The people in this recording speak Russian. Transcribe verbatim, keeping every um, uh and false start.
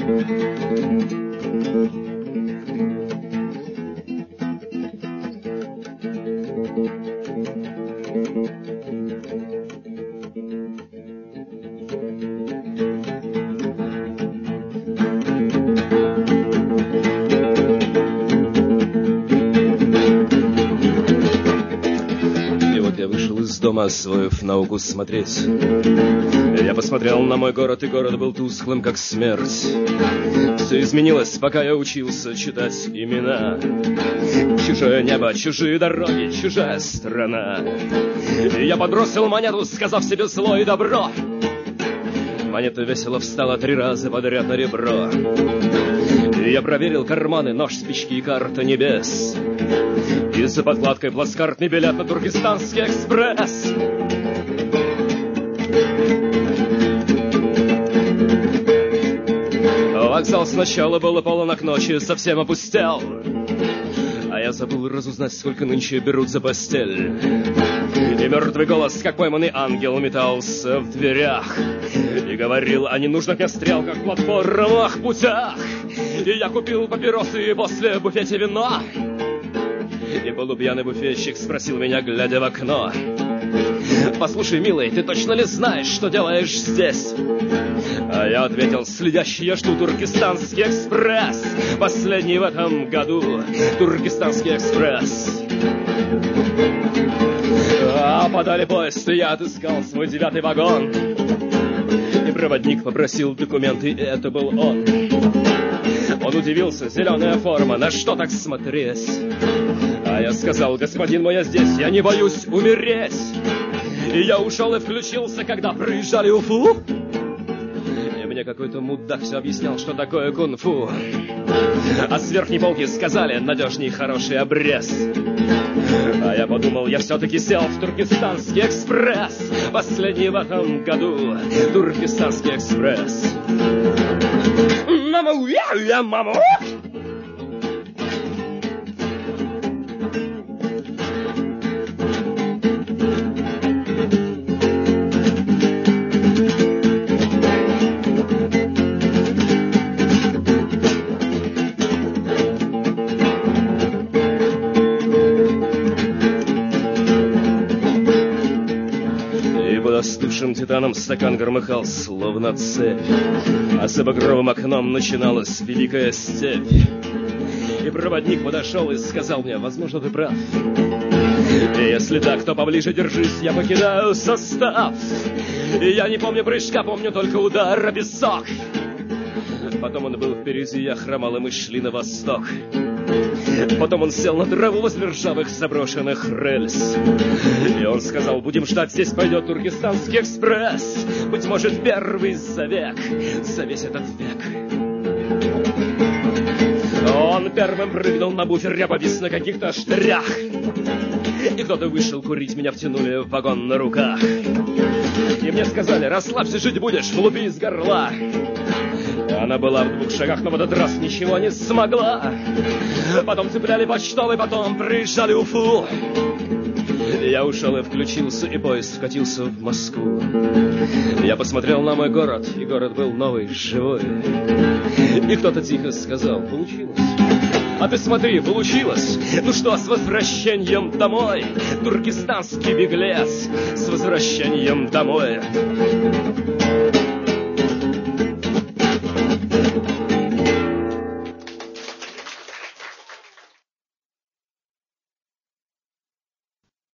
Освоив науку смотреть, я посмотрел на мой город, и город был тусклым, как смерть. Все изменилось, пока я учился читать имена. Чужое небо, чужие дороги, чужая страна. И я подбросил монету, сказав себе зло и добро. Монета весело встала три раза подряд на ребро. И я проверил карманы, нож, спички и карта небес. И за подкладкой плацкартный билет на Туркестанский экспресс. Вокзал сначала был полон, к ночи совсем опустел. А я забыл разузнать, сколько нынче берут за постель. И мертвый голос, как пойманный ангел, метался в дверях и говорил о ненужных мне стрелках, платформах, путях. И я купил папиросы и после в буфете вино. И полупьяный буфетчик спросил меня, глядя в окно: «Послушай, милый, ты точно ли знаешь, что делаешь здесь?» А я ответил: «Следящий я жду Туркестанский экспресс, последний в этом году Туркестанский экспресс». А подали поезд, и я отыскал свой девятый вагон. И проводник попросил документы, и это был он. Он удивился: зеленая форма, на что так смотреть? А я сказал: господин мой, я здесь, я не боюсь умереть. И я ушел и включился, когда проезжали Уфу. И мне какой-то мудак все объяснял, что такое кунг-фу. А с верхней полки сказали: надежней хороший обрез. А я подумал, я все-таки сел в Туркестанский экспресс, последний в этом году Туркестанский экспресс. Мама, я, я, мама. Остывшим титаном стакан громыхал, словно цепь, а за багровым окном начиналась великая степь. И проводник подошел и сказал мне: возможно, ты прав. И если так, то поближе держись, я покидаю состав. И я не помню прыжка, помню только удар о песок. Потом он был впереди, я хромал, и мы шли на восток. Потом он сел на траву возле ржавых заброшенных рельс. И он сказал: будем ждать, здесь пойдет Туркестанский экспресс. Быть может, первый за век, за весь этот век. Он первым прыгнул на буфер, я повис на каких-то штырях. И кто-то вышел курить, меня втянули в вагон на руках. И мне сказали: расслабься, жить будешь, влупи из горла. Она была в двух шагах, но в этот раз ничего не смогла. Потом цепляли почтовый, потом проезжали Уфу. Я ушел и включился, и поезд вкатился в Москву. Я посмотрел на мой город, и город был новый, живой. И кто-то тихо сказал: получилось. А ты смотри, получилось. Ну что, с возвращением домой, туркестанский беглец, с возвращением домой.